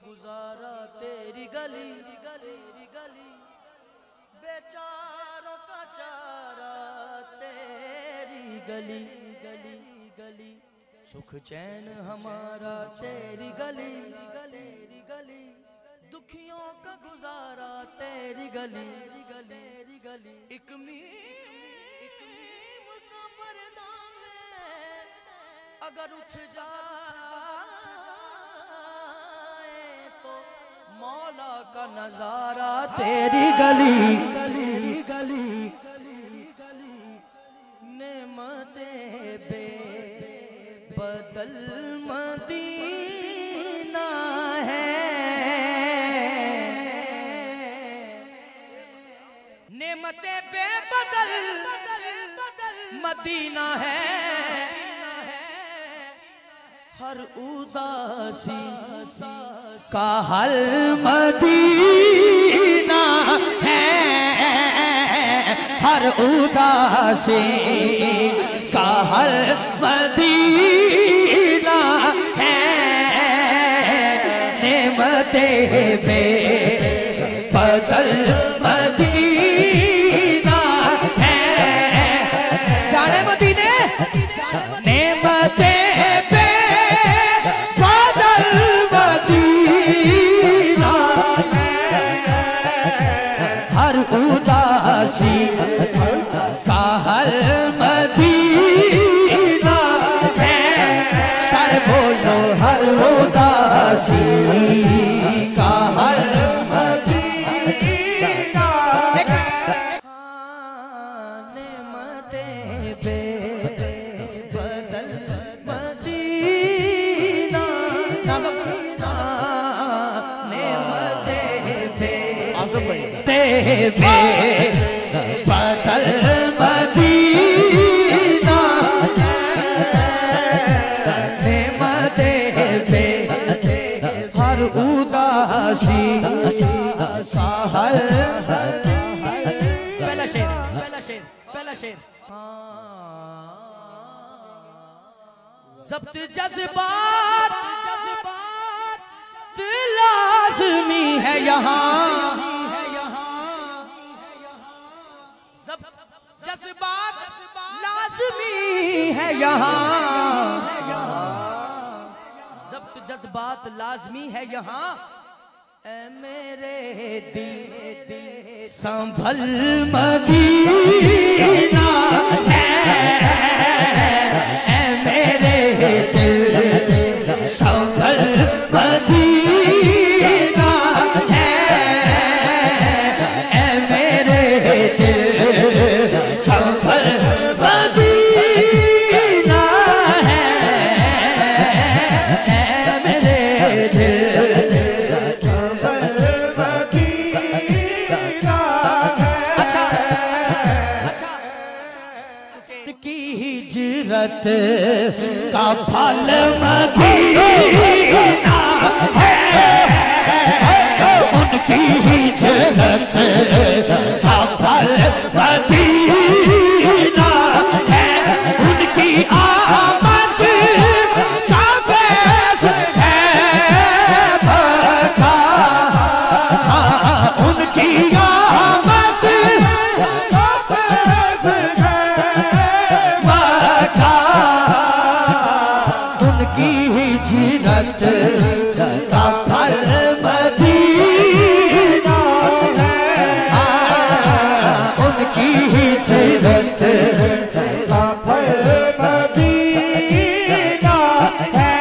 गुजारा तेरी गली गली गली, बेचारों का चारा तेरी गली गली गली, सुख चैन हमारा तेरी गली गली गली, दुखियों का गुजारा तेरी गली गली गली। एक मीम का पर्दा है अगर उठ जाए तो मौला का नजारा तेरी गली गली गली गली, नेमते बेबदल मदीना है, नेमते बेबदल मदीना है, हर उदासी का हल मदीना है, हर उदासी का हल मदीना है, नेमते बेबदल मदीना है, जाने मदीने नेमते बेबदल मदीना है, हर उदासी का हर मदीना है, सर बोलो हर उदासी का हर मदीना है, नेमते बेबदल मदीना, नेमते बेबदल मदीना, नेमते हर उदासी हर। पहला शेर पहला शेर ज़ब्त जज्बात लाज़मी है यहाँ, जज्बात लाज़मी है यहाँ, ज़ब्त जज्बात लाज़मी है यहाँ, ऐ मेरे दिल संभल मदीना है, ऐ मेरे दिल संभल मदीना है, ऐ मेरे दिल संभल मदीना है, ऐ मेरे दिल संभल मदीना है। अच्छा की हिजरत का फल मदीना है, उनकी हिजरत का फल मदीना है, उनकी आमद का बैस है भका, उनकी आमद का बैस है भका, उनकी हिजरत का फल मदीना है, उनकी हिजरत का फल मदीना है।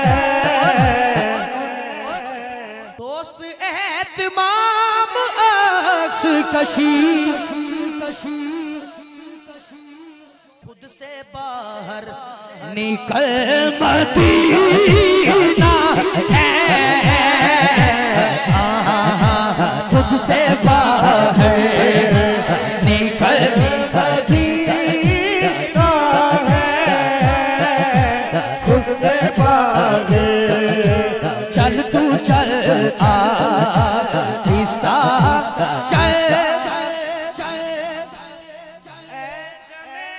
दोस्त एहतमाम अक्स कशी खुद से बाहर निकल मदीना है, खुद से बाहर